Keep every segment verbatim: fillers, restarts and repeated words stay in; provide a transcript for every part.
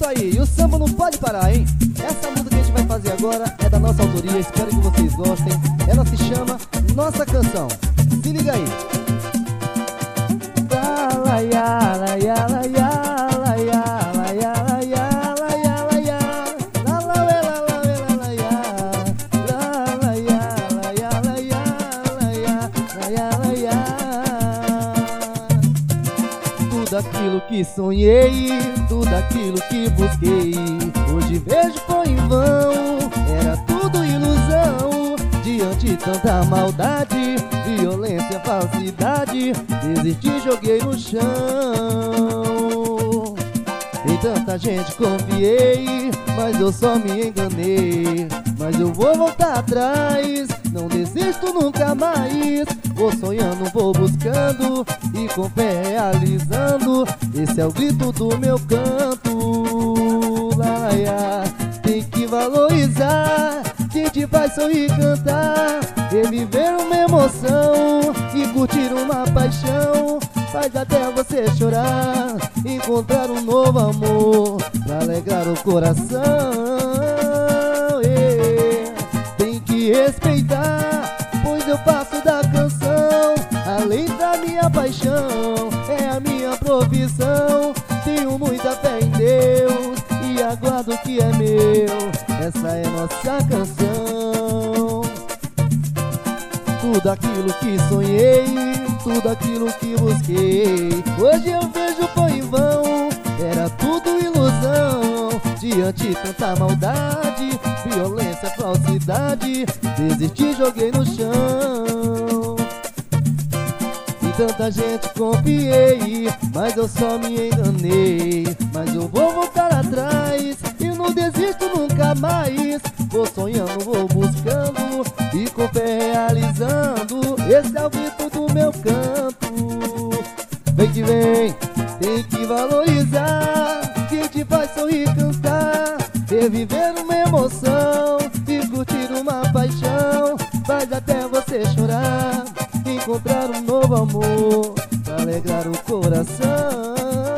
isso aí, e o samba não pode parar, hein? Essa música que a gente vai fazer agora é da nossa autoria, espero que vocês gostem. Ela se chama Nossa Canção. Se liga aí. Tudo aquilo que sonhei, tudo aquilo que busquei, hoje vejo foi em vão, era tudo ilusão. Diante de tanta maldade, violência, falsidade, desisti, joguei no chão. Em tanta gente confiei, mas eu só me enganei. Mas eu vou voltar atrás, não desisto nunca mais. Vou sonhando, vou buscando e com fé realizando. Esse é o grito do meu canto. Laia, tem que valorizar quem te faz sorrir e cantar, reviver uma emoção e curtir uma paixão. Faz até você chorar, encontrar um novo amor pra alegrar o coração. Yeah. Tem que respeitar, pois eu faço da canção além da minha paixão, é a minha profissão. Tenho muita fé em Deus e aguardo o que é meu. Essa é nossa canção. Tudo aquilo que sonhei, tudo aquilo que busquei, hoje eu vejo foi em vão, era tudo ilusão. Diante de tanta maldade, violência, falsidade, desisti, joguei no chão. Em tanta gente confiei, mas eu só me enganei. Mas eu vou voltar atrás e não desisto nunca mais. Vou sonhando, vou buscando e com fé realizando. Esse é o grito do meu canto. Vem que vem, tem que valorizar quem te faz sorrir e cantar, reviver uma emoção e curtir uma paixão. Faz até você chorar, encontrar um novo amor pra alegrar o coração.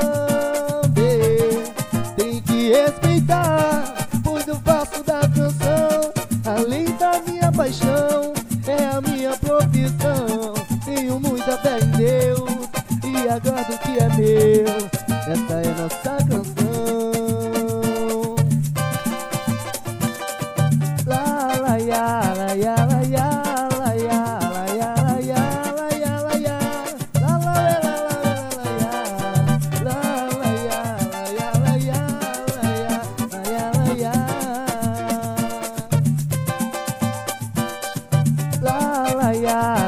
Tem que respeitar, pois eu faço da canção além da minha paixão, é a minha profissão. Tenho muita fé em Deus e aguardo o que é meu. Essa é nossa canção. La la ya, la ya, la ya, la ya, la ya, la ya, la ya, la ya, la la la la la la la ya, la ya, la ya, la ya, la ya, la ya, la ya, la ya.